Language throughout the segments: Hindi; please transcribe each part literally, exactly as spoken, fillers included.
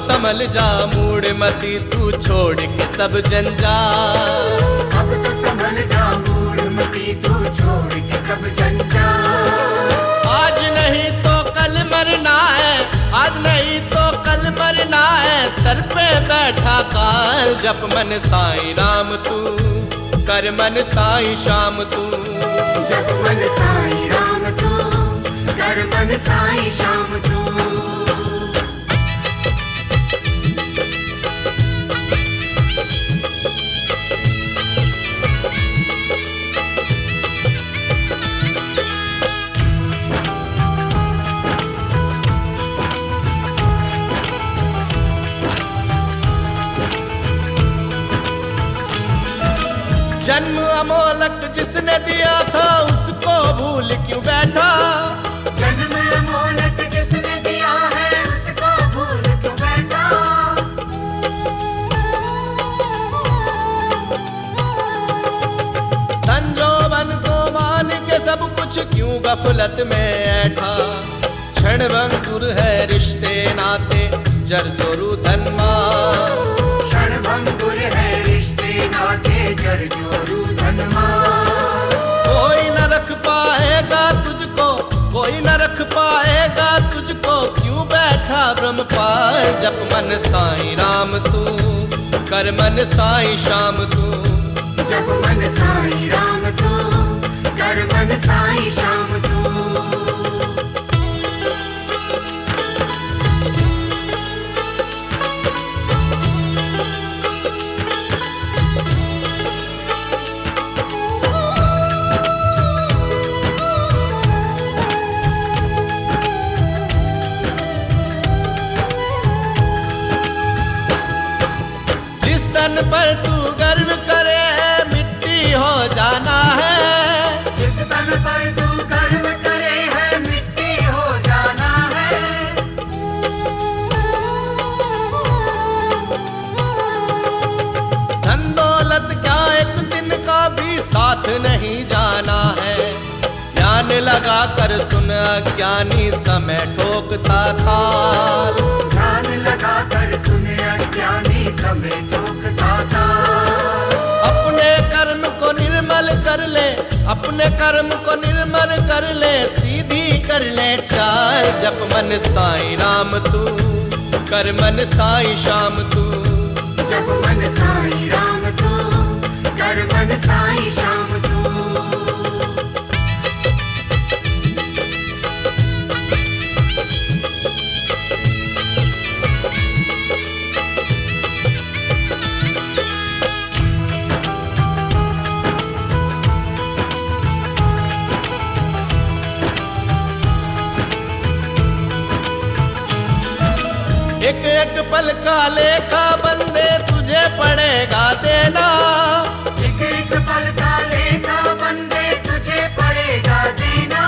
संभल जा मूड मती तू छोड़ के सब जंजाल। अब तो संभल जा मूड मती तू छोड़ के सब जंजाल। आज नहीं तो कल मरना है, आज नहीं तो कल मरना है, सर पे बैठा काल। जप मन साईं राम तू, कर मन साईं शाम तू। जप मन साईं राम तू, कर मन साईं शाम तू। जन्म अमोलक जिसने दिया था उसको भूल क्यों बैठा। जन्म अमोलक जिसने दिया है उसको भूल क्यों बैठा। संजोबन को मान के सब कुछ क्यों गफलत में ऐठा। क्षण भंगुर है रिश्ते नाते जर जोरू धनमान। क्षण भंगुर है रिश्ते नाते जर जोरू धनमान। कोई न रख पाएगा तुझको, कोई न रख पाएगा तुझको, क्यों बैठा ब्रह्मपाल। जप मन साईं राम तू, कर मन साईं शाम तू। जप मन साईं राम तू, कर मन साईं शाम तू। तन पर तू गर्व करे मिट्टी हो जाना है। जिस तन पर तू गर्व करे है मिट्टी हो जाना है। धन दौलत क्या एक दिन का भी साथ नहीं जाना है। ध्यान लगा कर सुन अज्ञानी समय ठोकता थाल। ध्यान लगा कर सुन अज्ञानी समय ठोकता था। अपने कर्म को निर्मल कर ले, अपने कर्म को निर्मल कर ले, सीधी कर ले चाल। जप मन साईं राम तू, कर मन साईं शाम तू। जप मन साईं राम तू, कर मन साईं शाम तू। एक एक पल का लेखा बंदे तुझे पड़ेगा देना। एक एक पल का लेखा बंदे तुझे पड़ेगा देना।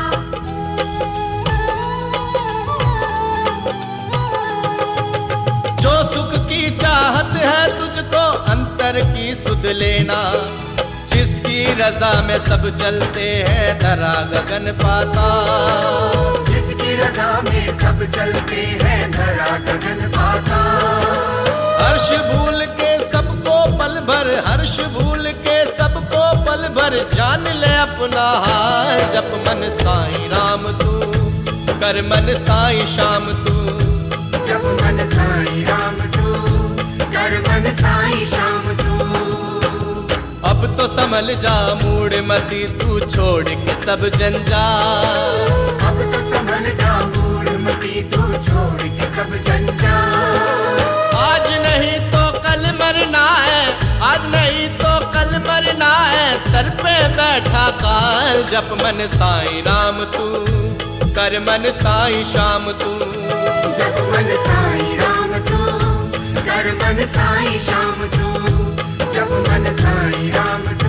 जो सुख की चाहत है तुझको अंतर की सुध लेना। जिसकी रजा में सब चलते हैं धरा गगन पाताल। जिसकी रजा में सब चलते हैं धरा गगन पाताल। हर्ष भूल के सबको पल भर, हर्ष भूल के सबको पल भर, जान ले अपना हाल। जप मन साईं राम तू, कर मन साईं शाम तू। जप मन साईं राम तू, कर मन साईं शाम तू। अब तो संभल जा मूड मती तू छोड़ के सब जंजाल। अब तो संभल जा मूड मती तू छोड़ के सब जंजाल। आज नहीं तो कल मरना है, आज नहीं तो कल मरना है, सर पे बैठा काल। जप मन साईं राम तू, कर मन साईं शाम तू। जप मन साईं राम तू, कर मन साईं शाम तू। जप मन साईं राम